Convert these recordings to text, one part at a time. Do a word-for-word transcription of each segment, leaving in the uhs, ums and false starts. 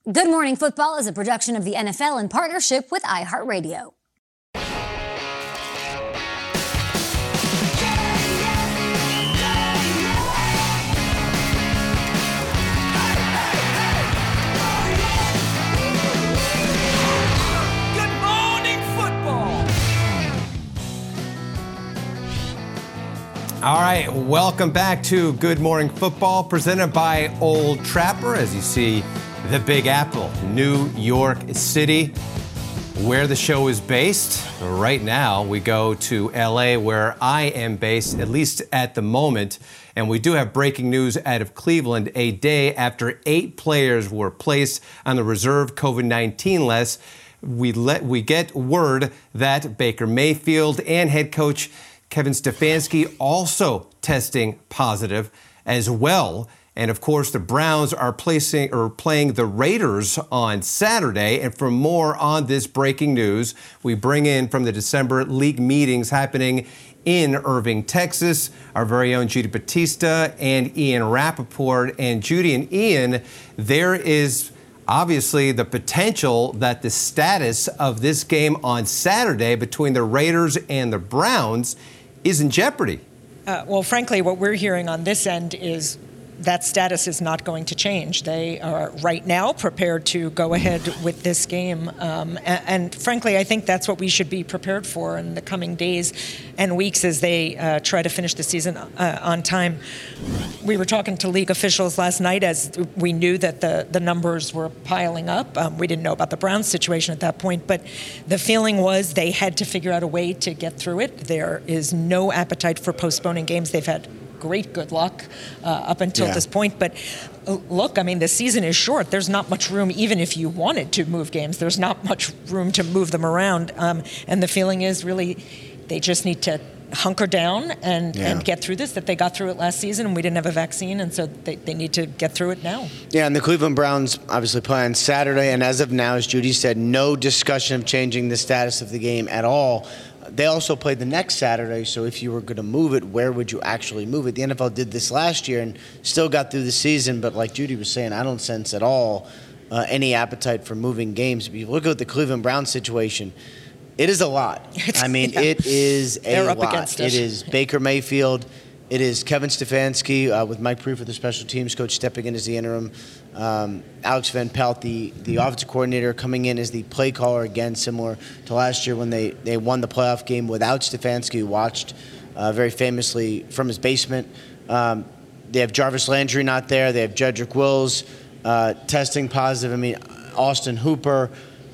Good Morning Football is a production of the N F L in partnership with iHeartRadio. All right, welcome back to Good Morning Football, presented by Old Trapper. As you see, the Big Apple, New York City, where the show is based. Right now, we go to L A, where I am based, at least at the moment. And we do have breaking news out of Cleveland, a day after eight players were placed on the reserve COVID nineteen list. We let we get word that Baker Mayfield and head coach Kevin Stefanski also testing positive as well. And of course, the Browns are placing or playing the Raiders on Saturday. And for more on this breaking news, we bring in from the December league meetings happening in Irving, Texas, our very own Judy Battista and Ian Rappaport. And Judy and Ian, there is obviously the potential that the status of this game on Saturday between the Raiders and the Browns is in jeopardy. Uh, well, frankly, what we're hearing on this end is that status is not going to change. They are right now prepared to go ahead with this game. Um, and, and frankly, I think that's what we should be prepared for in the coming days and weeks as they uh, try to finish the season uh, on time. We were talking to league officials last night as we knew that the, the numbers were piling up. Um, we didn't know about the Browns situation at that point, but the feeling was they had to figure out a way to get through it. There is no appetite for postponing games. They've had great good luck uh, up until yeah. this point. But uh, look, I mean, the season is short. There's not much room, even if you wanted to move games, there's not much room to move them around. Um, and the feeling is really they just need to hunker down and, yeah. and get through this, that they got through it last season and we didn't have a vaccine, and so they, they need to get through it now. Yeah, and the Cleveland Browns obviously play on Saturday, and as of now, as Judy said, no discussion of changing the status of the game at all. They also played the next Saturday, so if you were going to move it, where would you actually move it? The N F L did this last year and still got through the season, but like Judy was saying, I don't sense at all uh, any appetite for moving games. If you look at the Cleveland Browns situation, it is a lot. I mean, yeah. it is a They're up lot. Against it. It is Baker Mayfield. It is Kevin Stefanski uh, with Mike Priefer, the special teams coach, stepping in as the interim. Um, Alex Van Pelt, the, the offensive coordinator, coming in as the play caller, again, similar to last year when they, they won the playoff game without Stefanski, who watched uh, very famously from his basement. Um, they have Jarvis Landry not there. They have Jedrick Wills uh, testing positive. I mean, Austin Hooper,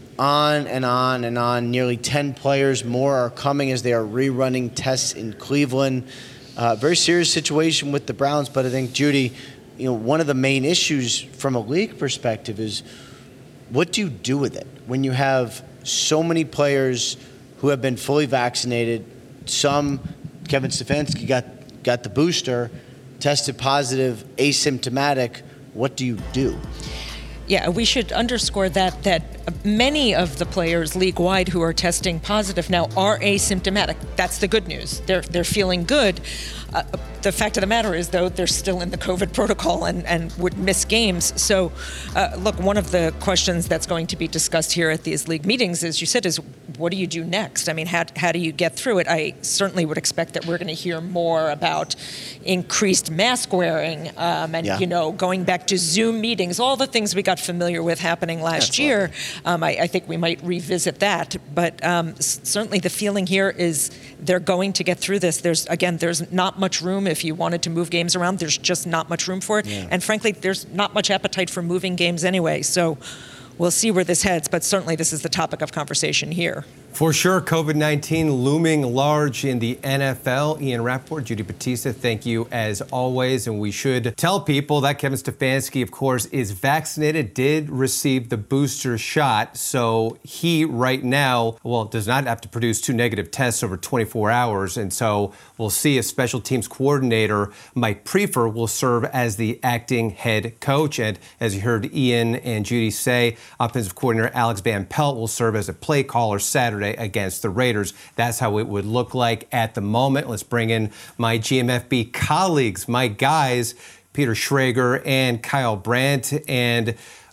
on and on and on. Nearly ten players more are coming as they are rerunning tests in Cleveland. Uh, very serious situation with the Browns, but I think, Judy, you know, one of the main issues from a league perspective is what do you do with it when you have so many players who have been fully vaccinated? Some, Kevin Stefanski got got the booster, tested positive, asymptomatic. What do you do? Yeah, we should underscore that that many of the players league-wide who are testing positive now are asymptomatic. That's the good news. They're they're feeling good. Uh, the fact of the matter is, though, they're still in the COVID protocol and, and would miss games. So, uh, look, one of the questions that's going to be discussed here at these league meetings, as you said, is what do you do next? I mean, how, how do you get through it? I certainly would expect that we're going to hear more about increased mask wearing um, and, yeah. you know, going back to Zoom meetings, all the things we got familiar with happening last that's year. Um, I, I think we might revisit that. But um, certainly the feeling here is they're going to get through this. There's, again, there's not much room if you wanted to move games around. There's just not much room for it. Yeah. And frankly, there's not much appetite for moving games anyway. So we'll see where this heads, but certainly this is the topic of conversation here. For sure, COVID nineteen looming large in the N F L. Ian Rappaport, Judy Battista, thank you as always. And we should tell people that Kevin Stefanski, of course, is vaccinated, did receive the booster shot. So he right now, well, does not have to produce two negative tests over twenty-four hours. And so we'll see if special teams coordinator Mike Priefer will serve as the acting head coach. And as you heard Ian and Judy say, offensive coordinator Alex Van Pelt will serve as a play caller Saturday against the Raiders. That's how it would look like at the moment. Let's bring in my G M F B colleagues, my guys, Peter Schrager and Kyle Brandt. And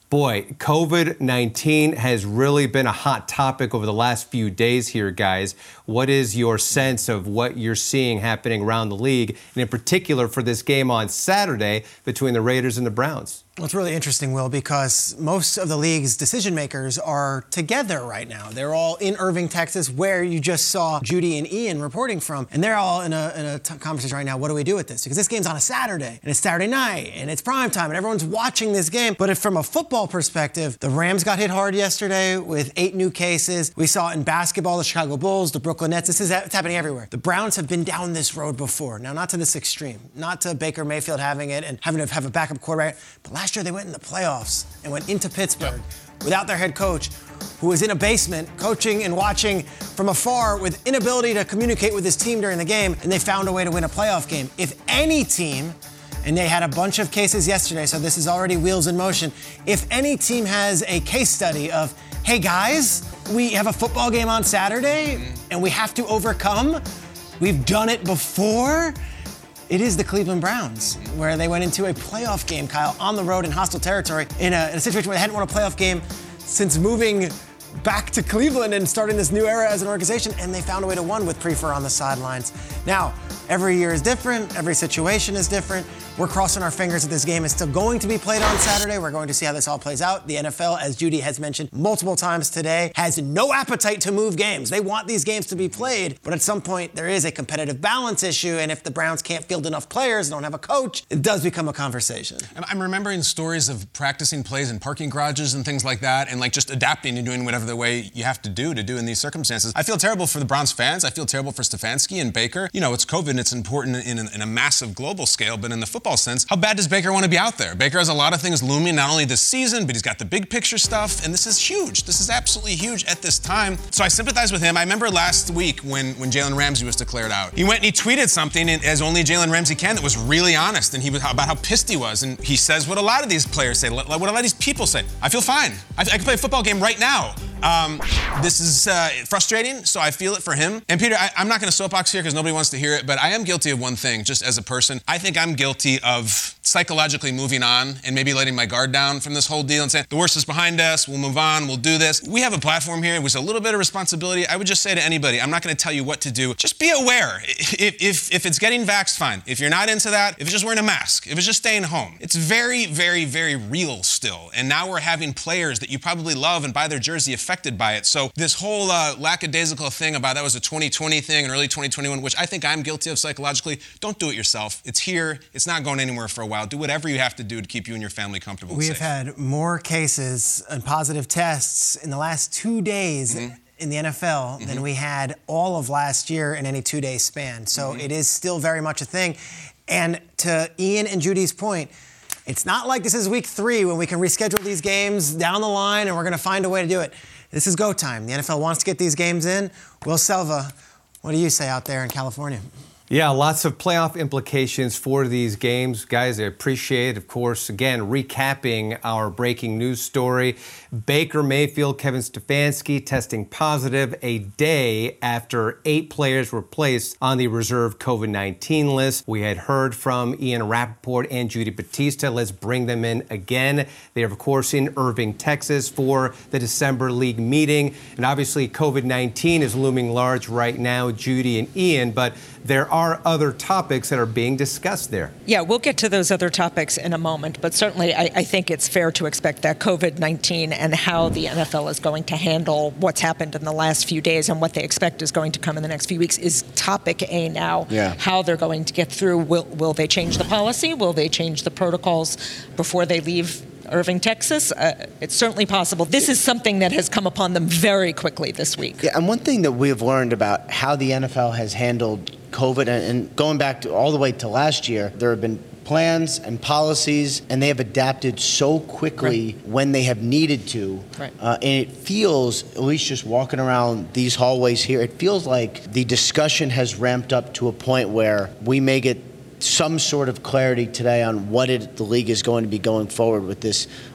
Boy, COVID nineteen has really been a hot topic over the last few days here, guys. What is your sense of what you're seeing happening around the league, and in particular for this game on Saturday between the Raiders and the Browns? Well, it's really interesting, Will, because most of the league's decision makers are together right now. They're all in Irving, Texas, where you just saw Judy and Ian reporting from. And they're all in a, in a t- conversation right now. What do we do with this? Because this game's on a Saturday, and it's Saturday night, and it's prime time, and everyone's watching this game. But if from a football perspective, the Rams got hit hard yesterday with eight new cases. We saw it in basketball, the Chicago Bulls, the Brooklyn Nets. This is it's happening everywhere. The Browns have been down this road before. Now, not to this extreme, not to Baker Mayfield having it and having to have a backup quarterback, but last year they went in the playoffs and went into Pittsburgh without their head coach, who was in a basement coaching and watching from afar with inability to communicate with his team during the game, and they found a way to win a playoff game. If any team, and they had a bunch of cases yesterday, so this is already wheels in motion, if any team has a case study of, hey guys, we have a football game on Saturday and we have to overcome, we've done it before, it is the Cleveland Browns, where they went into a playoff game, Kyle, on the road in hostile territory, in a, in a situation where they hadn't won a playoff game since moving back to Cleveland and starting this new era as an organization, and they found a way to win with Prefer on the sidelines. Now, every year is different, every situation is different. We're crossing our fingers that this game is still going to be played on Saturday. We're going to see how this all plays out. The N F L, as Judy has mentioned multiple times today, has no appetite to move games. They want these games to be played, but at some point there is a competitive balance issue, and if the Browns can't field enough players, don't have a coach, it does become a conversation. I'm remembering stories of practicing plays in parking garages and things like that, and like just adapting and doing whatever the way you have to do to do in these circumstances. I feel terrible for the Browns fans. I feel terrible for Stefanski and Baker. You know, it's COVID and it's important in a, in a massive global scale, but in the football sense, how bad does Baker want to be out there? Baker has a lot of things looming, not only this season, but he's got the big picture stuff, and this is huge. This is absolutely huge at this time. So I sympathize with him. I remember last week when, when Jalen Ramsey was declared out. He went and he tweeted something, as only Jalen Ramsey can, that was really honest, and he was about how pissed he was. And he says what a lot of these players say, what a lot of these people say. I feel fine. I, I can play a football game right now. Um, this is uh, frustrating, so I feel it for him. And Peter, I, I'm not going to soapbox here because nobody wants to hear it, but I am guilty of one thing, just as a person. I think I'm guilty of psychologically moving on and maybe letting my guard down from this whole deal and saying, the worst is behind us, we'll move on, we'll do this. We have a platform here with a little bit of responsibility. I would just say to anybody, I'm not going to tell you what to do. Just be aware. If, if, if it's getting vaxxed, fine. If you're not into that, if it's just wearing a mask, if it's just staying home, it's very, very, very real still. And now we're having players that you probably love and buy their jersey affected by it. So this whole uh, lackadaisical thing about that was a twenty twenty thing and early twenty twenty-one, which I think I'm guilty of psychologically, don't do it yourself. It's here. It's not going anywhere for a while. Do whatever you have to do to keep you and your family comfortable and We safe. have had more cases and positive tests in the last two days mm-hmm. in the N F L mm-hmm. than we had all of last year in any two-day span. So mm-hmm. it is still very much a thing. And to Ian and Judy's point, it's not like this is week three when we can reschedule these games down the line and we're going to find a way to do it. This is go time. The N F L wants to get these games in. Will Selva, what do you say out there in California? Yeah, lots of playoff implications for these games. Guys, I appreciate, of course, again, recapping our breaking news story. Baker Mayfield, Kevin Stefanski testing positive a day after eight players were placed on the reserve COVID nineteen list. We had heard from Ian Rappaport and Judy Battista. Let's bring them in again. They are, of course, in Irving, Texas for the December league meeting. And obviously, COVID nineteen is looming large right now, Judy and Ian, but there are other topics that are being discussed there. Yeah, we'll get to those other topics in a moment, but certainly I, I think it's fair to expect that COVID nineteen and how the N F L is going to handle what's happened in the last few days and what they expect is going to come in the next few weeks is topic A now. Yeah. How they're going to get through. Will, will they change the policy? Will they change the protocols before they leave Irving, Texas? Uh, it's certainly possible. This is something that has come upon them very quickly this week. Yeah, and one thing that we have learned about how the N F L has handled COVID, and, and going back to all the way to last year, there have been plans and policies, and they have adapted so quickly right. when they have needed to. Right. Uh, and it feels, at least just walking around these hallways here, it feels like the discussion has ramped up to a point where we may get some sort of clarity today on what it, the league is going to be going forward with this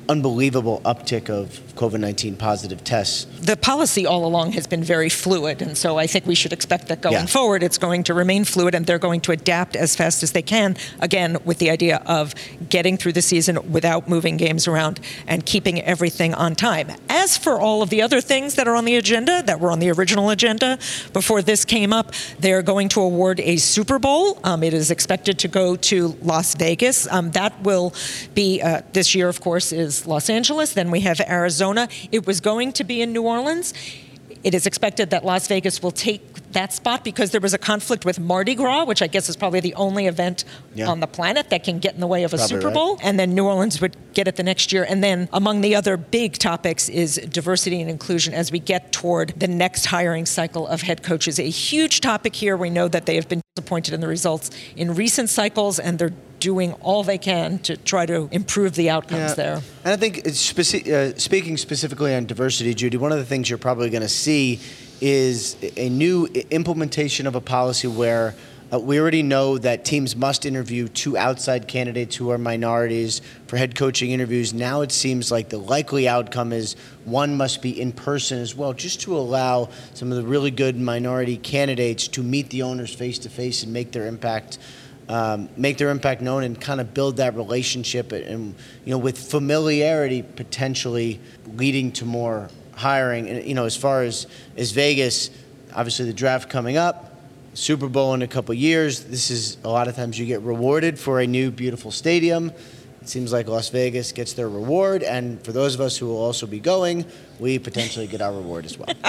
unbelievable uptick of COVID nineteen positive tests. The policy all along has been very fluid, and so I think we should expect that going Yeah. forward it's going to remain fluid, and they're going to adapt as fast as they can, again, with the idea of getting through the season without moving games around and keeping everything on time. As for all of the other things that are on the agenda, that were on the original agenda before this came up, they're going to award a Super Bowl. Um, it is expected to go to Las Vegas. Um, that will be, uh, this year, of course, is Los Angeles. Then we have Arizona. It was going to be in New Orleans. It is expected that Las Vegas will take that spot because there was a conflict with Mardi Gras, which I guess is probably the only event Yeah. on the planet that can get in the way of a Probably Super right. Bowl. And then New Orleans would get it the next year. And then among the other big topics is diversity and inclusion as we get toward the next hiring cycle of head coaches. A huge topic here. We know that they have been disappointed in the results in recent cycles, and they're doing all they can to try to improve the outcomes Yeah. there. And I think it's speci- uh, speaking specifically on diversity, Judy, one of the things you're probably going to see is a new implementation of a policy where uh, we already know that teams must interview two outside candidates who are minorities for head coaching interviews. Now it seems like the likely outcome is one must be in person as well, just to allow some of the really good minority candidates to meet the owners face to face and make their impact Um, make their impact known and kind of build that relationship and, and, you know, with familiarity potentially leading to more hiring. And, you know, as far as, as Vegas, obviously the draft coming up, Super Bowl in a couple years, this is a lot of times you get rewarded for a new beautiful stadium. It seems like Las Vegas gets their reward, and for those of us who will also be going, we potentially get our reward as well.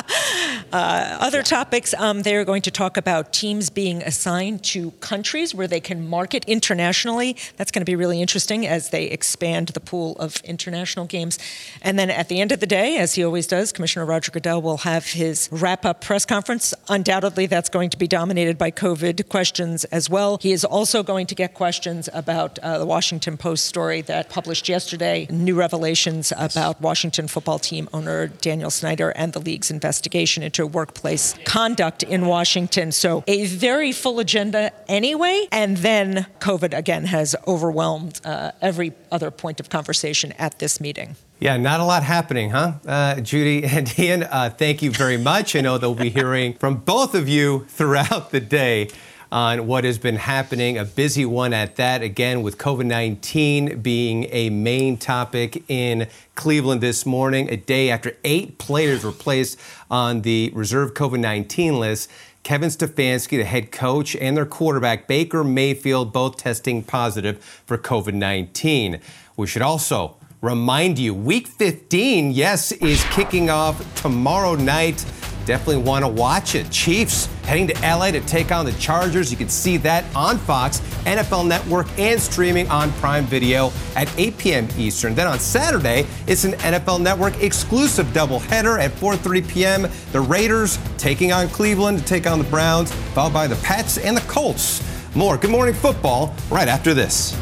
Uh, other topics, um, they're going to talk about teams being assigned to countries where they can market internationally. That's going to be really interesting as they expand the pool of international games. And then at the end of the day, as he always does, Commissioner Roger Goodell will have his wrap-up press conference. Undoubtedly, that's going to be dominated by COVID questions as well. He is also going to get questions about uh, the Washington Post story that published yesterday, new revelations about Washington football team owner Daniel Snyder and the league's investigation into workplace conduct in Washington. So a very full agenda anyway. And then COVID, again, has overwhelmed uh, every other point of conversation at this meeting. Yeah, not a lot happening, huh? Uh, Judy and Ian, uh, thank you very much. I know they'll be hearing from both of you throughout the day on what has been happening. A busy one at that, again, with COVID nineteen being a main topic in Cleveland this morning, a day after eight players were placed on the reserve COVID nineteen list. Kevin Stefanski, the head coach, and their quarterback, Baker Mayfield, both testing positive for COVID nineteen. We should also remind you, Week fifteen, yes, is kicking off tomorrow night. Definitely want to watch it. Chiefs heading to L A to take on the Chargers. You can see that on Fox, N F L Network, and streaming on Prime Video at eight p.m. Eastern. Then on Saturday, it's an N F L Network exclusive doubleheader at four thirty p.m. The Raiders taking on Cleveland to take on the Browns, followed by the Pats and the Colts. More Good Morning Football right after this.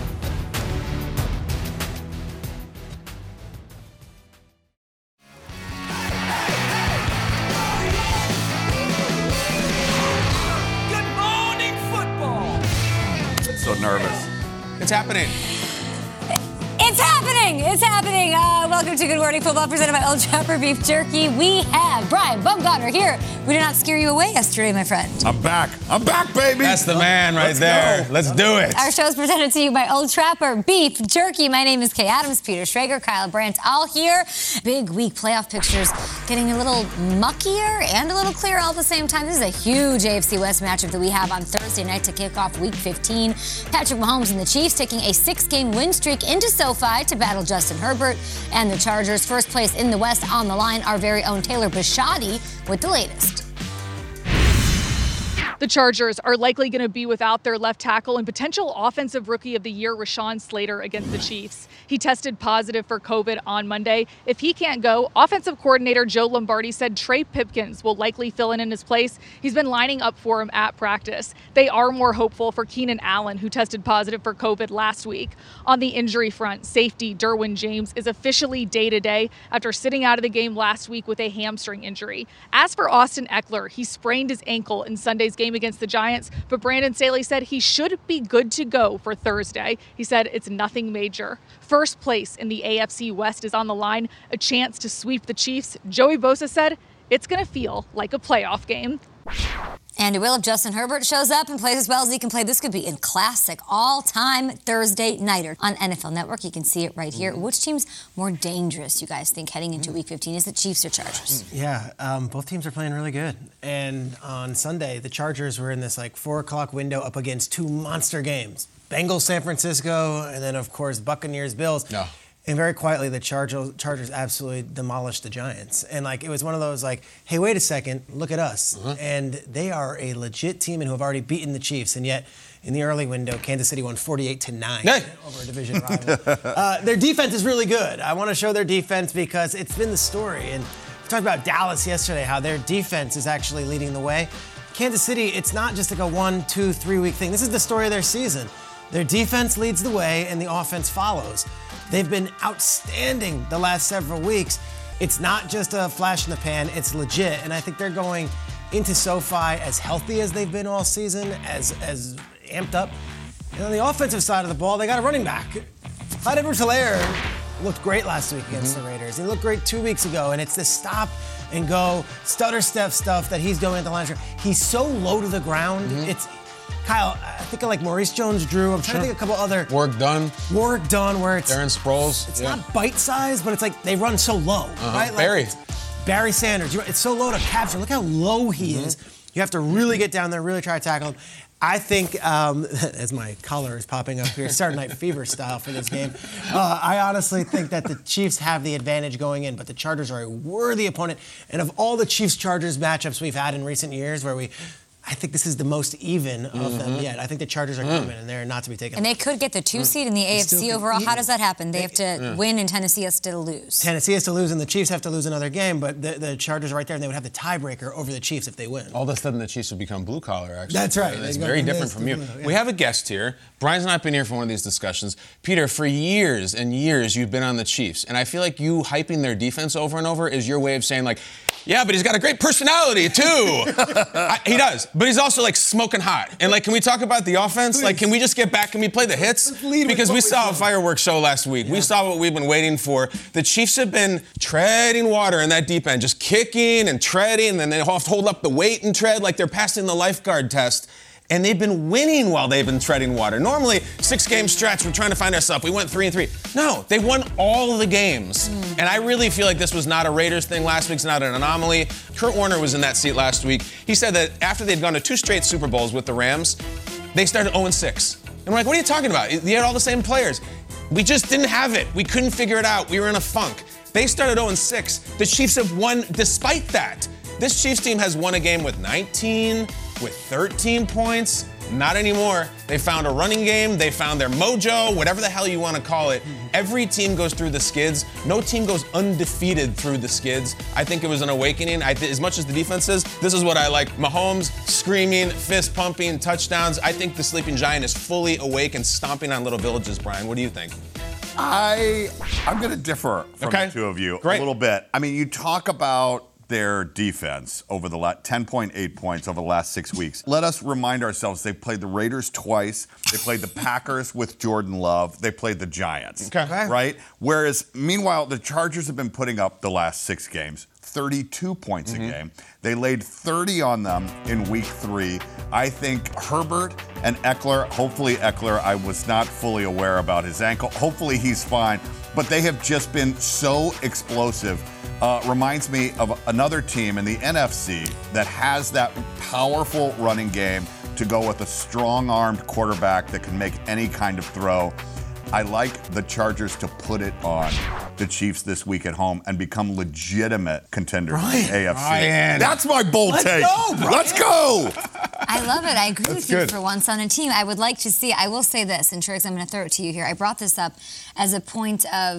Nervous. It's happening. It's happening! It's happening! Uh, welcome to Good Morning Football, presented by Old Trapper Beef Jerky. We have Brian Bumgarner here. We did not scare you away yesterday, my friend. I'm back. I'm back, baby. That's the man right Let's there. go. Let's do it. Our show is presented to you by Old Trapper Beef Jerky. My name is Kay Adams, Peter Schrager, Kyle Brandt, all here. Big week playoff pictures getting a little muckier and a little clearer all at the same time. This is a huge A F C West matchup that we have on Thursday night to kick off Week fifteen. Patrick Mahomes and the Chiefs taking a six-game win streak into SoFi to battle Justin Herbert and the Chargers. First place in the West on the line, our very own Taylor Bisciotti with the latest. The Chargers are likely going to be without their left tackle and potential Offensive Rookie of the Year, Rashawn Slater, against the Chiefs. He tested positive for COVID on Monday. If he can't go, offensive coordinator Joe Lombardi said Trey Pipkins will likely fill in in his place. He's been lining up for him at practice. They are more hopeful for Keenan Allen, who tested positive for COVID last week. On the injury front, safety Derwin James is officially day-to-day after sitting out of the game last week with a hamstring injury. As for Austin Eckler, he sprained his ankle in Sunday's game against the Giants, but Brandon Staley said he should be good to go for Thursday. He said it's nothing major. First place in the A F C West is on the line, a chance to sweep the Chiefs. Joey Bosa said it's going to feel like a playoff game. And it will if Justin Herbert shows up and plays as well as he can play. This could be a classic all-time Thursday nighter on N F L Network. You can see it right here. Mm-hmm. Which team's more dangerous, you guys think, heading into Week fifteen? Is it Chiefs or Chargers? Yeah, um, both teams are playing really good. And on Sunday, the Chargers were in this like four o'clock window up against two monster games: Bengals, San Francisco, and then of course Buccaneers, Bills. No. And very quietly, the Chargers, Chargers absolutely demolished the Giants. And, like, it was one of those, like, hey, wait a second, look at us. Uh-huh. And they are a legit team and who have already beaten the Chiefs. And yet, in the early window, Kansas City won forty-eight to nine hey. over a division rival. uh, their defense is really good. I want to show their defense because it's been the story. And we talked about Dallas yesterday, how their defense is actually leading the way. Kansas City, it's not just like a one, two, three-week thing. This is the story of their season. Their defense leads the way, and the offense follows. They've been outstanding the last several weeks. It's not just a flash in the pan, it's legit. And I think they're going into SoFi as healthy as they've been all season, as as amped up. And on the offensive side of the ball, they got a running back. Clyde Edwards-Helaire looked great last week against mm-hmm. the Raiders. He looked great two weeks ago, and it's this stop and go, stutter step stuff that he's doing at the line. He's so low to the ground. Mm-hmm. It's Kyle, I think of like Maurice Jones-Drew. I'm trying sure. to think of a couple other. Work done. Work done where it's. Darren Sproles. It's yeah. not bite-sized, but it's like they run so low, uh-huh. right? Like Barry. Barry Sanders. It's so low to capture. Look how low he mm-hmm. is. You have to really get down there, really try to tackle him. I think, um, as my collar is popping up here, Saturday Night Fever style for this game, uh, I honestly think that the Chiefs have the advantage going in, but the Chargers are a worthy opponent. And of all the Chiefs-Chargers matchups we've had in recent years where we I think this is the most even of mm-hmm. them yet. I think the Chargers are coming, mm. and they're not to be taken. And they could get the two mm. seed in the A F C overall. How does that happen? They, they have to yeah. win, and Tennessee has to lose. Tennessee has to lose, and the Chiefs have to lose another game. But the, the Chargers are right there, and they would have the tiebreaker over the Chiefs if they win. All of a sudden, the Chiefs would become blue collar. Actually, that's right. It's very different from you. Blue, yeah. We have a guest here. Brian's not been here for one of these discussions. Peter, for years and years, you've been on the Chiefs, and I feel like you hyping their defense over and over is your way of saying like, yeah, but he's got a great personality too. I, he does, but he's also like smoking hot. And like, can we talk about the offense? Please. Like, can we just get back? Can we play the hits? Because we saw a fireworks show last week. Yeah. We saw what we've been waiting for. The Chiefs have been treading water in that deep end, just kicking and treading, and then they have to hold up the weight and tread like they're passing the lifeguard test. And they've been winning while they've been treading water. Normally, six-game stretch, we're trying to find ourselves. We went three and three. No, they won all the games. Mm. And I really feel like this was not a Raiders thing last week. It's not an anomaly. Kurt Warner was in that seat last week. He said that after they'd gone to two straight Super Bowls with the Rams, they started oh and six. And we're like, what are you talking about? You had all the same players. We just didn't have it. We couldn't figure it out. We were in a funk. They started oh and six. The Chiefs have won despite that. This Chiefs team has won a game with nineteen, with thirteen points. Not anymore. They found a running game. They found their mojo, whatever the hell you want to call it. Every team goes through the skids. No team goes undefeated through the skids. I think it was an awakening. I th- as much as the defense is, this is what I like. Mahomes screaming, fist pumping, touchdowns. I think the sleeping giant is fully awake and stomping on little villages, Brian. What do you think? I, I'm going to differ from okay. the two of you Great. a little bit. I mean, you talk about their defense over the last ten point eight points over the last six weeks. Let us remind ourselves they played the Raiders twice. They played the Packers with Jordan Love. They played the Giants. Okay. Right? Whereas, meanwhile, the Chargers have been putting up the last six games thirty-two points mm-hmm. a game. They laid thirty on them in week three. I think Herbert and Eckler, hopefully Eckler, I was not fully aware about his ankle. Hopefully he's fine. But they have just been so explosive. Uh, reminds me of another team in the N F C that has that powerful running game to go with a strong-armed quarterback that can make any kind of throw. I like the Chargers to put it on the Chiefs this week at home and become legitimate contenders Brian, in the A F C. Brian. That's my bold Let's take. Go, Brian. Let's go. I love it. I agree That's with you good. for once on a team. I would like to see, I will say this, and Trix, I'm going to throw it to you here. I brought this up as a point of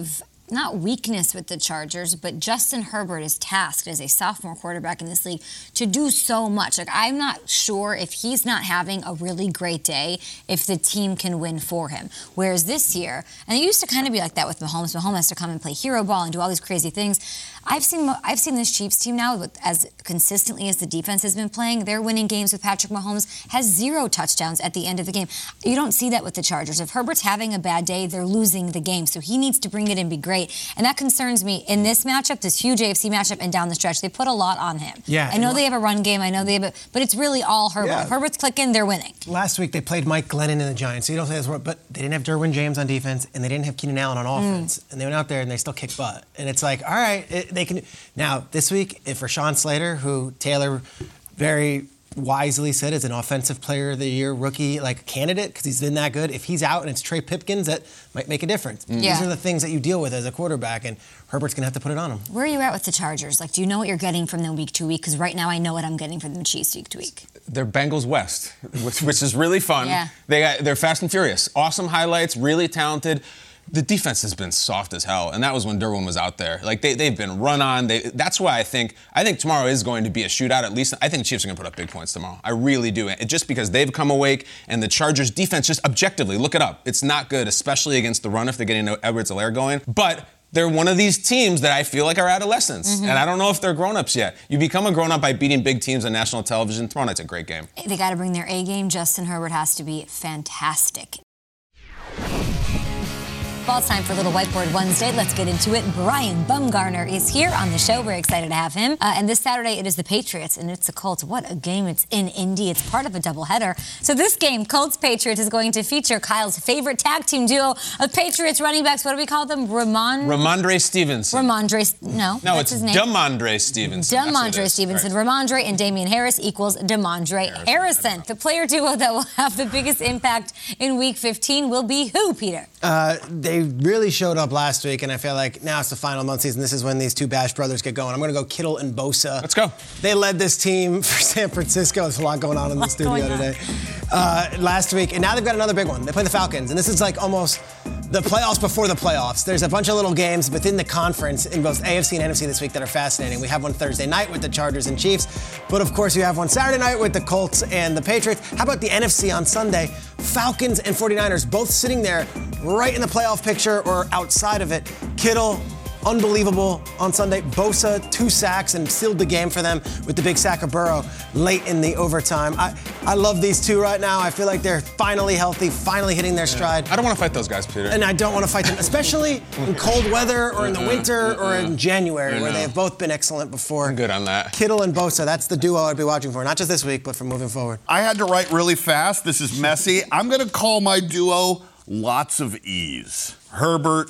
not weakness with the Chargers, but Justin Herbert is tasked as a sophomore quarterback in this league to do so much. Like, I'm not sure if he's not having a really great day, if the team can win for him. Whereas this year, and it used to kind of be like that with Mahomes. Mahomes has to come and play hero ball and do all these crazy things. I've seen I've seen this Chiefs team now, with, as consistently as the defense has been playing, they're winning games with Patrick Mahomes, has zero touchdowns at the end of the game. You don't see that with the Chargers. If Herbert's having a bad day, they're losing the game. So he needs to bring it and be great. And that concerns me in this matchup, this huge A F C matchup, and down the stretch. They put a lot on him. Yeah, I know they have a run game. I know they have a, but it's really all Herbert. Yeah. If Herbert's clicking, they're winning. Last week they played Mike Glennon in the Giants. So you don't say this word, but they didn't have Derwin James on defense, and they didn't have Keenan Allen on offense. Mm. And they went out there and they still kicked butt. And it's like, all right, it, they can. Now this week, if Rashawn Slater, who Taylor very wisely said is an offensive player of the year rookie like candidate because he's been that good. If he's out and it's Trey Pipkins, that might make a difference. Mm. Yeah. These are the things that you deal with as a quarterback, and Herbert's gonna have to put it on him. Where are you at with the Chargers? Like, do you know what you're getting from them week to week? Because right now I know what I'm getting from the Chiefs week to week. They're Bengals West, which, which is really fun. Yeah. They got, they're fast and furious. Awesome highlights, really talented. The defense has been soft as hell, and that was when Derwin was out there. Like, they, they've been run on. They, that's why I think I think tomorrow is going to be a shootout. At least I think the Chiefs are going to put up big points tomorrow. I really do. It, just because they've come awake, and the Chargers' defense, just objectively, look it up. It's not good, especially against the run if they're getting Edwards-Helaire going. But they're one of these teams that I feel like are adolescents, mm-hmm. and I don't know if they're grown-ups yet. You become a grown-up by beating big teams on national television. Tomorrow night's a great game. They got to bring their A game. Justin Herbert has to be fantastic. Well, it's time for Little Whiteboard Wednesday. Let's get into it. Brian Bumgarner is here on the show. We're excited to have him. Uh, and this Saturday, it is the Patriots, and it's the Colts. What a game. It's in Indy. It's part of a doubleheader. So this game, Colts-Patriots, is going to feature Kyle's favorite tag team duo of Patriots running backs. What do we call them? Ramon? Ramondre Stevenson. Ramondre, no, No, that's it's his name. Demondre Stevenson. Demondre Stevenson. Right. Ramondre and Damian Harris equals Demondre Harrison. Harrison. The player duo that will have the biggest impact in Week fifteen will be who, Peter? Uh, they really showed up last week, and I feel like now it's the final month season. This is when these two Bash brothers get going. I'm going to go Kittle and Bosa. Let's go. They led this team for San Francisco. There's a lot going on in the studio today. Uh, last week, and now they've got another big one. They play the Falcons, and this is like almost the playoffs before the playoffs. There's a bunch of little games within the conference in both A F C and N F C this week that are fascinating. We have one Thursday night with the Chargers and Chiefs, but of course you have one Saturday night with the Colts and the Patriots. How about the N F C on Sunday? Falcons and forty-niners both sitting there right in the playoff picture or outside of it. Kittle, unbelievable on Sunday. Bosa, two sacks and sealed the game for them with the big sack of Burrow late in the overtime. I, I love these two right now. I feel like they're finally healthy, finally hitting their stride. I don't want to fight those guys, Peter. And I don't want to fight them, especially in cold weather or in the winter or in January, where they have both been excellent before. I'm good on that. Kittle and Bosa, that's the duo I'd be watching for, not just this week, but for moving forward. I had to write really fast. This is messy. I'm going to call my duo Lots of Ease. Herbert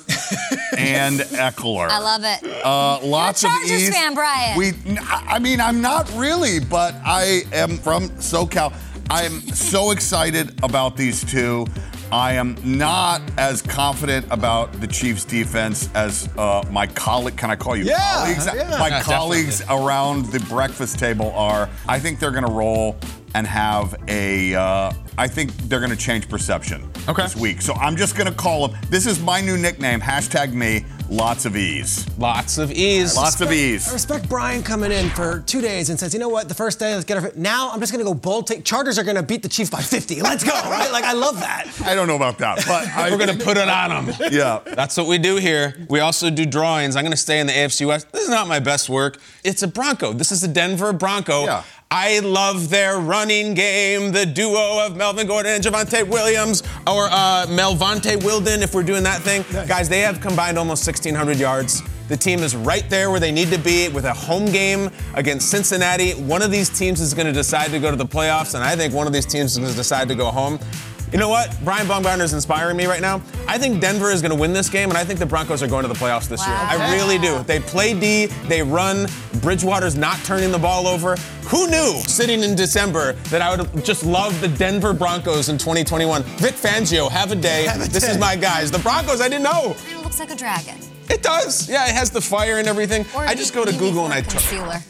and Eckler. I love it. Uh, lots You're a of Chargers ease. fan, Brian. We, I mean, I'm not really, but I am from SoCal. I am so excited about these two. I am not as confident about the Chiefs' defense as uh, my colleague. Can I call you yeah, colleagues? Yeah. My yeah, colleagues definitely. around the breakfast table are. I think they're going to roll and have a. Uh, I think they're going to change perception okay. this week. So I'm just going to call them. This is my new nickname. Hashtag me. Lots of ease. Lots of ease. Lots of ease. I respect Brian coming in for two days and says, you know what, the first day, let's get our... Now I'm just going to go bold take. Chargers are going to beat the Chiefs by fifty. Let's go, right? Like, I love that. I don't know about that, but I, We're going to put it on them. Yeah. That's what we do here. We also do drawings. I'm going to stay in the A F C West. This is not my best work. It's a Bronco. This is a Denver Bronco. Yeah. I love their running game, the duo of Melvin Gordon and Javonte Williams, or uh, Melvante Wilden, if we're doing that thing. Nice. Guys, they have combined almost sixteen hundred yards. The team is right there where they need to be with a home game against Cincinnati. One of these teams is going to decide to go to the playoffs, and I think one of these teams is going to decide to go home. You know what? Brian Bumgarner is inspiring me right now. I think Denver is going to win this game, and I think the Broncos are going to the playoffs this wow. year. I really do. They play D, they run. Bridgewater's not turning the ball over. Who knew, sitting in December, that I would just love the Denver Broncos in twenty twenty-one? Vic Fangio, have a day. Have a this day. is my guys. The Broncos, I didn't know. It looks like a dragon. It does. Yeah, it has the fire and everything. Or I just go to maybe Google and I... concealer.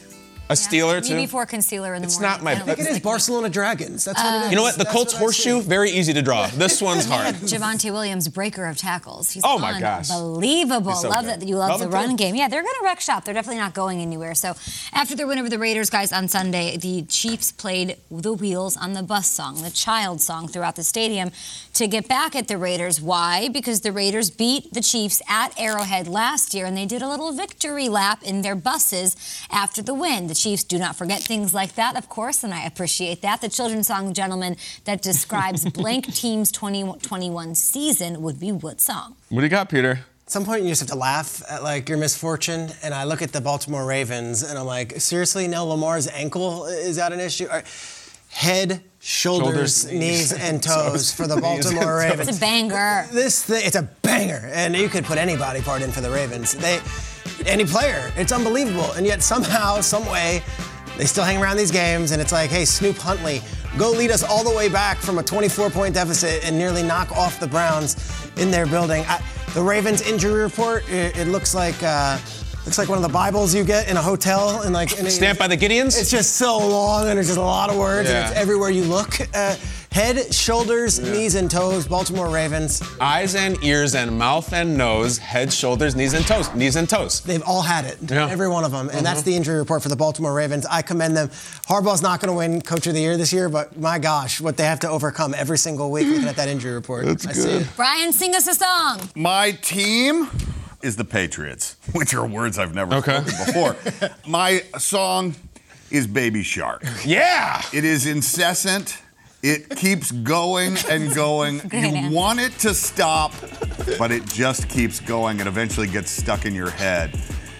A Steeler, Me too? before concealer in the It's morning. not my- I I don't think it is like Barcelona Dragons. That's what it is. You know what? The That's Colts what I horseshoe, see. very easy to draw. This one's hard. Javonte Williams, breaker of tackles. He's Oh, my gosh. unbelievable. He's so love good. that you love, Love the him, run too. game. Yeah, they're going to wreck shop. They're definitely not going anywhere. So after their win over the Raiders, guys, on Sunday, the Chiefs played the Wheels on the Bus song, the child song throughout the stadium to get back at the Raiders. Why? Because the Raiders beat the Chiefs at Arrowhead last year, and they did a little victory lap in their buses after the win. The Chiefs do not forget things like that, of course, and I appreciate that. The children's song, gentlemen, that describes blank team's twenty twenty-one season would be what song? What do you got, Peter? At some point, you just have to laugh at like your misfortune, and I look at the Baltimore Ravens, and I'm like, seriously, now Lamar's ankle is that an issue? All right. Head, shoulders, Shoulders, knees, knees, and toes for the knees Baltimore and Ravens. It's a banger. This thing, it's a banger, and you could put any body part in for the Ravens. They, any player, it's unbelievable, and yet somehow, some way, they still hang around these games, and it's like, hey, Snoop Huntley, go lead us all the way back from a twenty-four point deficit and nearly knock off the Browns in their building. I, the Ravens injury report, it, it looks like uh, looks like one of the Bibles you get in a hotel, and like and Stamped by the Gideons? It's just so long, and there's just a lot of words, Yeah. and it's everywhere you look. Uh, head, shoulders, knees, and toes. Baltimore Ravens. Eyes and ears and mouth and nose, head, shoulders, knees and toes, knees and toes. They've all had it, Yeah. every one of them, and that's the injury report for the Baltimore Ravens. I commend them. Harbaugh's not going to win Coach of the Year this year, but my gosh, what they have to overcome every single week looking at that injury report. That's I see it. Brian, sing us a song. My team is the Patriots, which are words I've never Okay. spoken before. My song is Baby Shark. Yeah! It is incessant. It keeps going and going. Good You answer. want it to stop, but it just keeps going and eventually gets stuck in your head.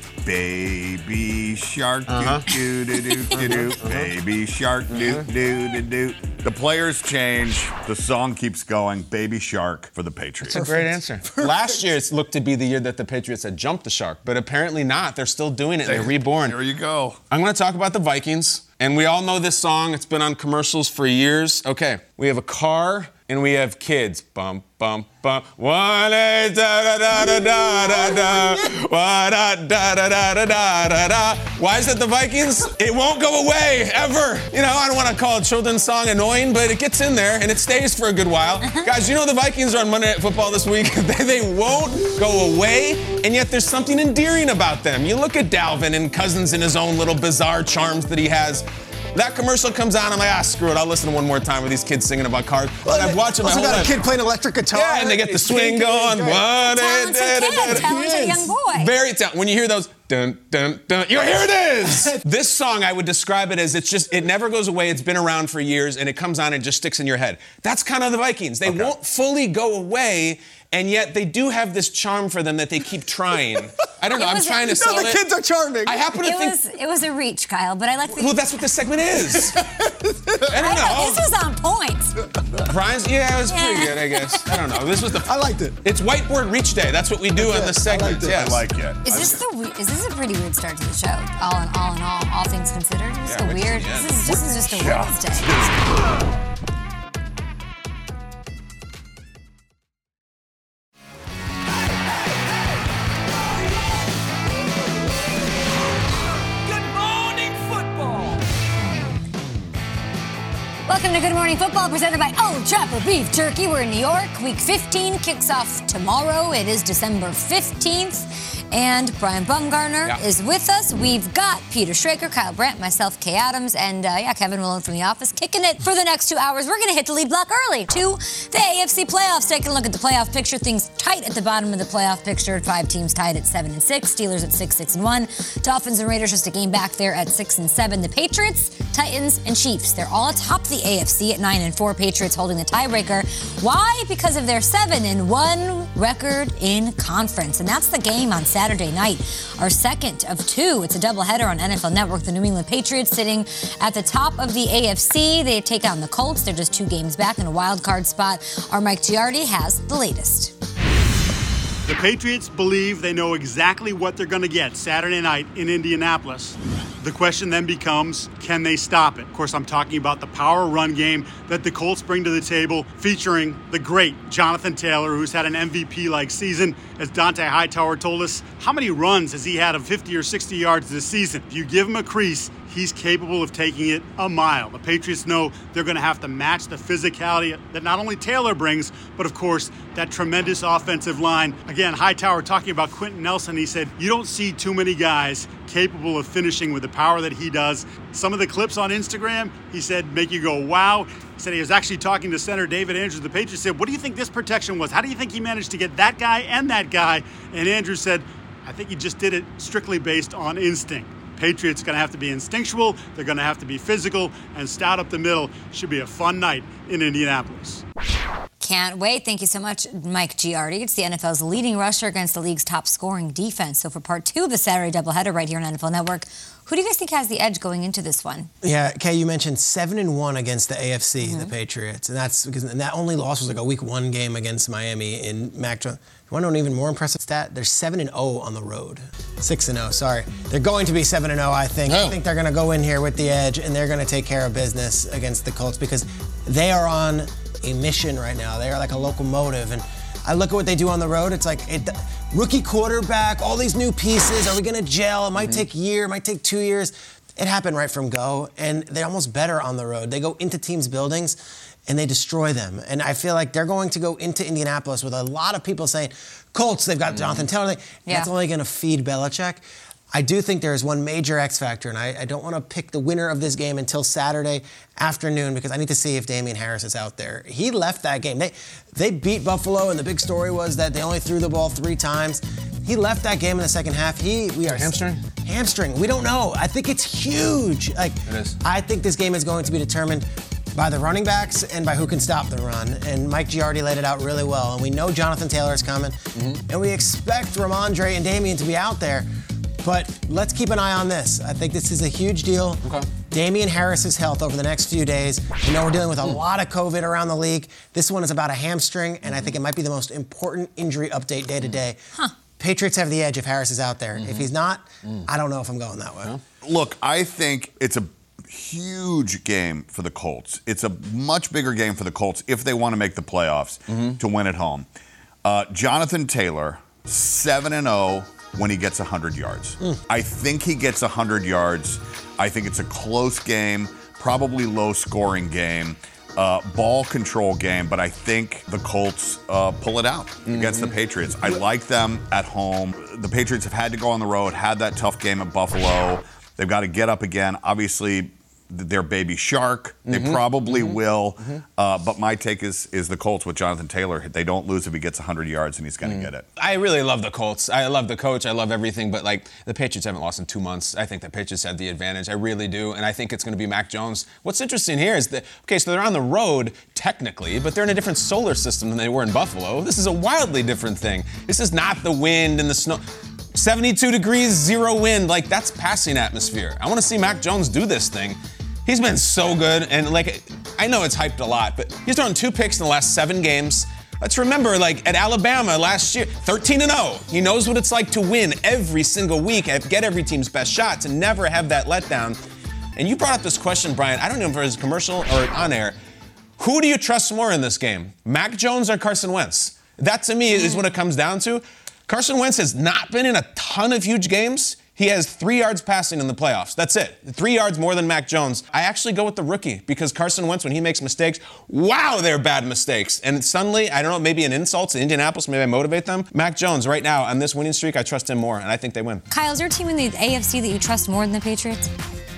Baby shark, Uh-huh. doo doo doo doo doo. Baby shark, doo doo doo doo. The players change. The song keeps going. Baby shark for the Patriots. That's a great answer. Last year, it looked to be the year that the Patriots had jumped the shark, but apparently not. They're still doing it. They're reborn. There you go. I'm going to talk about the Vikings, and we all know this song. It's been on commercials for years. Okay, we have a car and we have kids. Bum, bum, bum. One, eight, da, da, da, da, da, da, Wa, da, da, da, da, da, da, da, da. Why is it the Vikings? It won't go away, ever. You know, I don't want to call a children's song annoying, but it gets in there and it stays for a good while. Guys, you know the Vikings are on Monday Night Football this week. they, they won't go away, and yet there's something endearing about them. You look at Dalvin and Cousins in his own little bizarre charms that he has. That commercial comes on, I'm like, ah, screw it. I'll listen to one more time with these kids singing about cars. But I've watched it my Also whole got life. a kid playing electric guitar. Yeah, and they get the He's swing singing, going. it's great. One, Talented da, da, da, kid, da. talented young boy. Very talented. When you hear those, dun, dun, dun, you here it is. This song, I would describe it as it's just, it never goes away. It's been around for years, and it comes on and just sticks in your head. That's kind of the Vikings. They Okay. won't fully go away, and yet they do have this charm for them that they keep trying. I don't know. It I'm was- trying to No, sell No, the it. kids are charming. I happen to It think. was it was a reach, Kyle, but I like the. Well, that's what this segment is. I I don't know, know. this was on point. Brian's, yeah, it was pretty Yeah. good, I guess. I don't know. This was the. I liked it. It's whiteboard reach day. That's what we do on this segment. liked it. Yes. I like it. Is this the we- is this a pretty weird start to the show? All in all, in all, all things considered, this Yeah, is a wait till weird. the end. This is this is just a Yeah. Wednesday. Welcome to Good Morning Football, presented by Old Trapper Beef Jerky. We're in New York. Week fifteen kicks off tomorrow. It is December fifteenth. And Brian Baumgartner Yeah. is with us. We've got Peter Schrager, Kyle Brandt, myself, Kay Adams, and uh, yeah, Kevin Malone from The Office kicking it for the next two hours. We're going to hit the lead block early to the A F C playoffs. Taking a look at the playoff picture. Things tight at the bottom of the playoff picture. Five teams tied at seven and six. Steelers at six, six and one. Dolphins and Raiders just a game back there at six and seven. The Patriots, Titans, and Chiefs. They're all atop the A F C at nine and four. Patriots holding the tiebreaker. Why? Because of their seven and one record in conference. And that's the game on Saturday night. Our second of two. It's a doubleheader on N F L Network. The New England Patriots sitting at the top of the A F C. They take on the Colts. They're just two games back in a wild card spot. Our Mike Giardi has the latest. The Patriots believe they know exactly what they're going to get Saturday night in Indianapolis. The question then becomes, can they stop it? Of course, I'm talking about the power run game that the Colts bring to the table, featuring the great Jonathan Taylor, who's had an M V P-like season. As Dante Hightower told us, how many runs has he had of fifty or sixty yards this season? If you give him a crease, he's capable of taking it a mile. The Patriots know they're going to have to match the physicality that not only Taylor brings, but of course, that tremendous offensive line. Again, Hightower talking about Quentin Nelson, he said, you don't see too many guys capable of finishing with the power that he does. Some of the clips on Instagram, he said, make you go, wow. He said he was actually talking to Senator David Andrews. The Patriots said, what do you think this protection was? How do you think he managed to get that guy and that guy? And Andrews said, I think he just did it strictly based on instinct. Patriots going to have to be instinctual, they're going to have to be physical, and stout up the middle. Should be a fun night in Indianapolis. Can't wait. Thank you so much, Mike Giardi. It's the N F L's leading rusher against the league's top scoring defense. So for part two of the Saturday doubleheader right here on N F L Network, who do you guys think has the edge going into this one? Yeah, Kay, you mentioned seven and one against the A F C, Mm-hmm. the Patriots, and that's because and that only loss was like a week one game against Miami in Mac Jones. You want to know an even more impressive stat? They're seven and zero on the road. Six and zero. Sorry, they're going to be seven and zero. I think. Oh. I think they're going to go in here with the edge, and they're going to take care of business against the Colts because they are on a mission right now. They are like a locomotive, and I look at what they do on the road. It's like it, rookie quarterback, all these new pieces. Are we going to gel? It might mm-hmm. take a year. It might take two years. It happened right from go, and they're almost better on the road. They go into teams' buildings, and they destroy them. And I feel like they're going to go into Indianapolis with a lot of people saying, Colts, they've got mm-hmm. Jonathan Taylor. Yeah. That's only going to feed Belichick. I do think there is one major X factor, and I, I don't want to pick the winner of this game until Saturday afternoon because I need to see if Damian Harris is out there. He left that game. They they beat Buffalo, and the big story was that they only threw the ball three times. He left that game in the second half. He we are hamstring. Hamstring. We don't know. I think it's huge. Like it is. I think this game is going to be determined by the running backs and by who can stop the run. And Mike Giardi laid it out really well. And we know Jonathan Taylor is coming, mm-hmm. and we expect Ramondre and Damian to be out there. But let's keep an eye on this. I think this is a huge deal. Okay. Damian Harris's health over the next few days. We know we're dealing with a lot of COVID around the league. This one is about a hamstring, and I think it might be the most important injury update day to day. Huh. Patriots have the edge if Harris is out there. Mm-hmm. If he's not, mm. I don't know if I'm going that way. Yeah. Look, I think it's a huge game for the Colts. It's a much bigger game for the Colts if they want to make the playoffs mm-hmm. to win at home. Uh, Jonathan Taylor, seven and oh when he gets one hundred yards. Mm. I think he gets one hundred yards. I think it's a close game, probably low-scoring game, uh, ball control game, but I think the Colts uh, pull it out mm-hmm. against the Patriots. I like them at home. The Patriots have had to go on the road, had that tough game at Buffalo. They've got to get up again. Obviously, their baby shark. They mm-hmm. probably mm-hmm. will. Mm-hmm. Uh, but my take is is the Colts with Jonathan Taylor. They don't lose if he gets one hundred yards, and he's going to mm. get it. I really love the Colts. I love the coach. I love everything. But, like, the Patriots haven't lost in two months. I think the Patriots have the advantage. I really do. And I think it's going to be Mac Jones. What's interesting here is that, okay, so they're on the road, technically, but they're in a different solar system than they were in Buffalo. This is a wildly different thing. This is not the wind and the snow. seventy-two degrees, zero wind. Like, that's passing atmosphere. I want to see Mac Jones do this thing. He's been so good, and like, I know it's hyped a lot, but he's thrown two picks in the last seven games. Let's remember, like, at Alabama last year, thirteen and oh. He knows what it's like to win every single week, get every team's best shot, to never have that letdown. And you brought up this question, Brian, I don't know if it was commercial or on air. Who do you trust more in this game, Mac Jones or Carson Wentz? That, to me, is what it comes down to. Carson Wentz has not been in a ton of huge games. He has three yards passing in the playoffs. That's it. Three yards more than Mac Jones. I actually go with the rookie because Carson Wentz, when he makes mistakes, wow, they're bad mistakes. And suddenly, I don't know, maybe an insult to Indianapolis, maybe I motivate them. Mac Jones, right now, on this winning streak, I trust him more, and I think they win. Kyle, is there a team in the A F C that you trust more than the Patriots?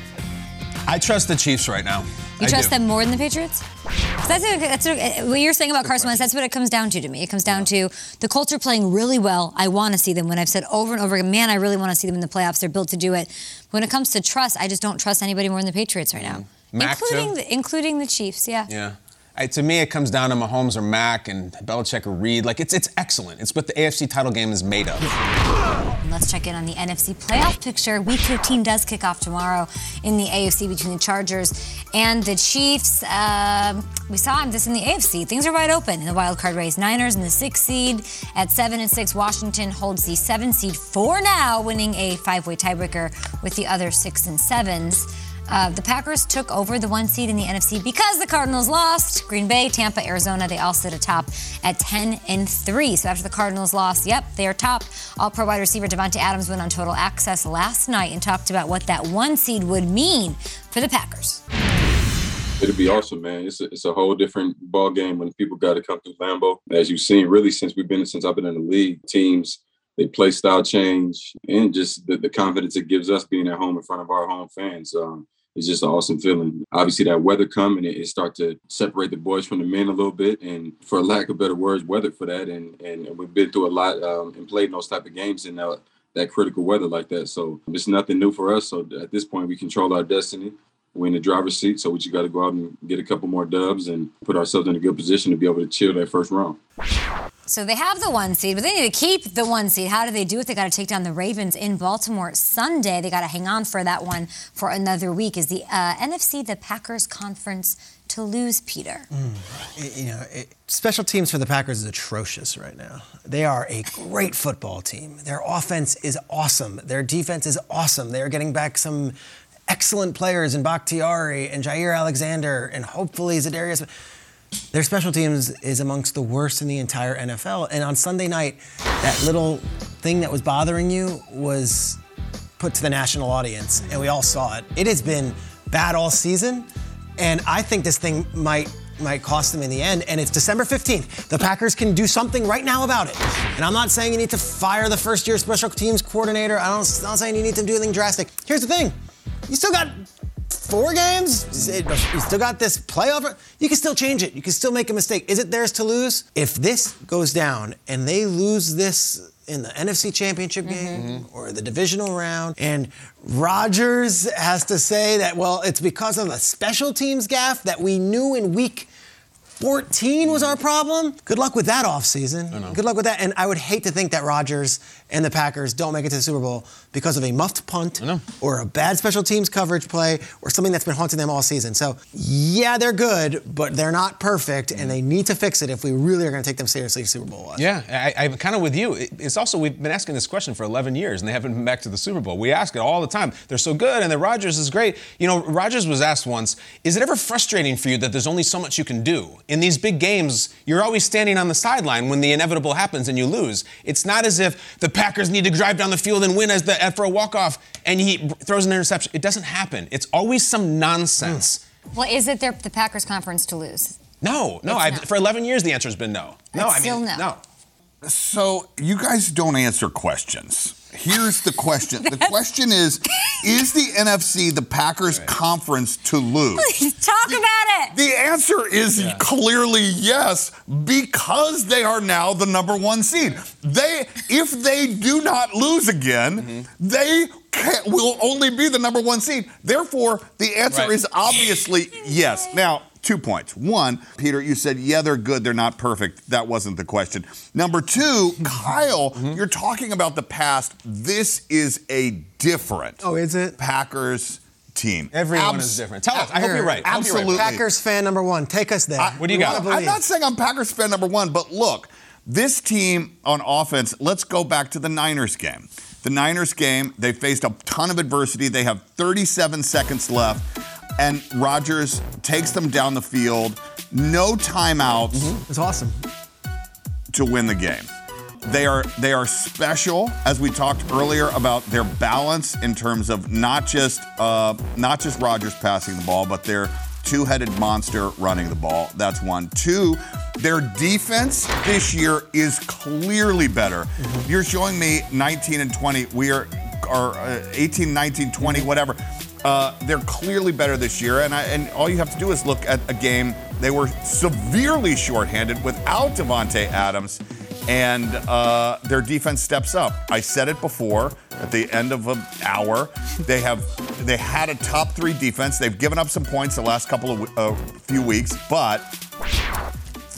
I trust the Chiefs right now. You I trust do. them more than the Patriots? That's, what, that's what, what you're saying about Carson Wentz. That's what it comes down to to me. It comes down yeah. to the Colts are playing really well. I want to see them. When I've said over and over again, man, I really want to see them in the playoffs. They're built to do it. When it comes to trust, I just don't trust anybody more than the Patriots right now, Mac including too? the, including the Chiefs. Yeah. Yeah. I, to me, it comes down to Mahomes or Mac and Belichick or Reed. Like, it's it's excellent. It's what the A F C title game is made of. And let's check in on the N F C playoff picture. Week thirteen does kick off tomorrow in the A F C between the Chargers and the Chiefs. Um, we saw this in the A F C. Things are wide open in the wild card race. Niners in the sixth seed at seven and six. Washington holds the seven seed for now, winning a five-way tiebreaker with the other six and sevens. Uh, the Packers took over the one seed in the N F C because the Cardinals lost. Green Bay, Tampa, Arizona, they all sit atop at ten and three. So after the Cardinals lost, yep, they are top. All-pro wide receiver Davante Adams went on Total Access last night and talked about what that one seed would mean for the Packers. It'll be awesome, man. It's a, it's a whole different ball game when people got to come through Lambeau. As you've seen, really, since we've been since I've been in the league, teams, they play style change and just the, the confidence it gives us being at home in front of our home fans. Um, It's just an awesome feeling. Obviously, that weather come and it, it start to separate the boys from the men a little bit. And for lack of better words, weather for that. And and we've been through a lot um, and played in those type of games in uh, that critical weather like that. So it's nothing new for us. So at this point, we control our destiny. We're in the driver's seat, so we just got to go out and get a couple more dubs and put ourselves in a good position to be able to chill that first round. So they have the one seed, but they need to keep the one seed. How do they do it? They got to take down the Ravens in Baltimore Sunday. They got to hang on for that one for another week. Is the uh, N F C the Packers conference to lose, Peter? Mm. It, you know, it, special teams for the Packers is atrocious right now. They are a great football team. Their offense is awesome. Their defense is awesome. They're getting back some excellent players in Bakhtiari and Jair Alexander and hopefully Za'Darius. Their special teams is amongst the worst in the entire N F L. And on Sunday night, that little thing that was bothering you was put to the national audience, and we all saw it. It has been bad all season, and I think this thing might might cost them in the end. And it's December fifteenth. The Packers can do something right now about it. And I'm not saying you need to fire the first-year special teams coordinator. I don't, I'm not saying you need to do anything drastic. Here's the thing. You still got four games? You still got this playoff? You can still change it. You can still make a mistake. Is it theirs to lose? If this goes down and they lose this in the N F C Championship game mm-hmm. or the divisional round, and Rodgers has to say that, well, it's because of a special teams gaffe that we knew in week fourteen was our problem. Good luck with that offseason. Good luck with that. And I would hate to think that Rodgers and the Packers don't make it to the Super Bowl because of a muffed punt or a bad special teams coverage play or something that's been haunting them all season. So, yeah, they're good, but they're not perfect, and they need to fix it if we really are going to take them seriously Super Bowl. Yeah, I, I'm kind of with you. It's also, we've been asking this question for eleven years, and they haven't been back to the Super Bowl. We ask it all the time. They're so good, and then Rodgers is great. You know, Rodgers was asked once, is it ever frustrating for you that there's only so much you can do? In these big games, you're always standing on the sideline when the inevitable happens and you lose. It's not as if the Packers need to drive down the field and win as the for a walk-off and he throws an interception. It doesn't happen. It's always some nonsense. Mm. Well, is it their, the Packers conference to lose? No, no. I've, for eleven years, the answer has been no. No, it's I still mean, no. no. So you guys don't answer questions. Here's the question. The question is, is the N F C the Packers right. conference to lose? Please talk the, about it. The answer is yeah. clearly yes, because they are now the number one seed. They, if they do not lose again, mm-hmm. they can, will only be the number one seed. Therefore, the answer right. is obviously yes. Now, two points. One, Peter, you said, yeah, they're good. They're not perfect. That wasn't the question. Number two, Kyle, mm-hmm. you're talking about the past. This is a different oh, is it? Packers team. Everyone Abs- is different. Tell us. I hope you're right. Absolutely. You're right. Packers fan number one. Take us there. I, what do you we got? I'm not saying I'm Packers fan number one, but look, this team on offense, let's go back to the Niners game. The Niners game, they faced a ton of adversity. They have thirty-seven seconds left. And Rodgers takes them down the field, no timeouts. Mm-hmm. It's awesome. To win the game. They are they are special, as we talked earlier about their balance in terms of not just uh, not just Rodgers passing the ball, but their two-headed monster running the ball. That's one. Two, their defense this year is clearly better. Mm-hmm. You're showing me nineteen and twenty. We are, are uh, eighteen, nineteen, twenty, whatever. Uh, they're clearly better this year, and, I, and all you have to do is look at a game. They were severely shorthanded without Davante Adams, and uh, their defense steps up. I said it before at the end of an hour. They have they had a top three defense. They've given up some points the last couple of uh, few weeks, but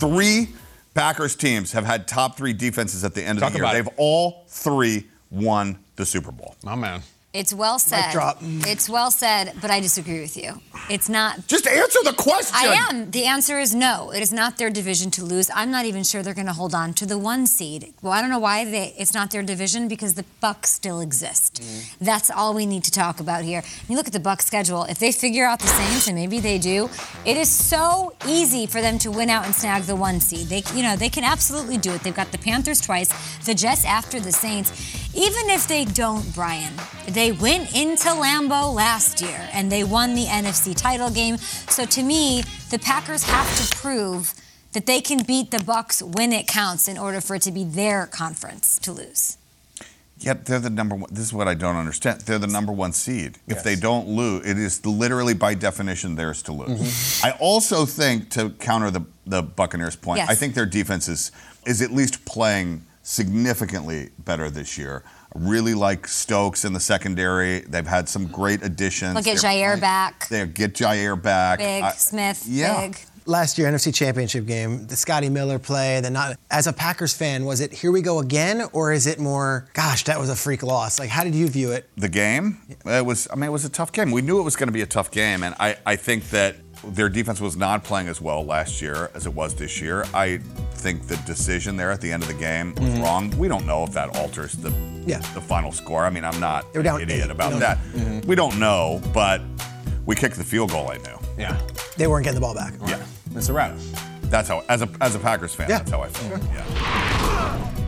Three Packers teams have had top three defenses at the end of Talk the year. about it. They've all three won the Super Bowl. My man. It's well said. Mic drop. It's well said, but I disagree with you. It's not. Just answer the question. I am. The answer is no. It is not their division to lose. I'm not even sure they're going to hold on to the one seed. Well, I don't know why they. It's not their division because the Bucs still exist. Mm-hmm. That's all we need to talk about here. You look at the Bucs schedule. If they figure out the Saints, and maybe they do, it is so easy for them to win out and snag the one seed. They, you know, they can absolutely do it. They've got the Panthers twice, the Jets after the Saints. Even if they don't, Brian, they went into Lambeau last year and they won the N F C title game. So to me, the Packers have to prove that they can beat the Bucs when it counts in order for it to be their conference to lose. Yet they're the number one. This is what I don't understand. They're the number one seed. If Yes. they don't lose, it is literally by definition theirs to lose. Mm-hmm. I also think, to counter the, the Buccaneers' point, Yes. I think their defense is, is at least playing significantly better this year. I really like Stokes in the secondary. They've had some great additions. Look at They're Jair playing- back. They get Jair back. Big, I- Smith, yeah. big. Last year, N F C Championship game, the Scotty Miller play, the not. As a Packers fan, was it here we go again, or is it more, gosh, that was a freak loss? Like, how did you view it? The game, it was. I mean, it was a tough game. We knew it was going to be a tough game, and I, I think that their defense was not playing as well last year as it was this year. I think the decision there at the end of the game was Mm-hmm. wrong. We don't know if that alters the Yeah. the final score. I mean, I'm not They were an down idiot eight. about We don't that. know. We don't know, but we kicked the field goal. I knew. Yeah. They weren't getting the ball back. Yeah, That's a wrap. that's how. As a as a Packers fan, Yeah. that's how I felt. Yeah.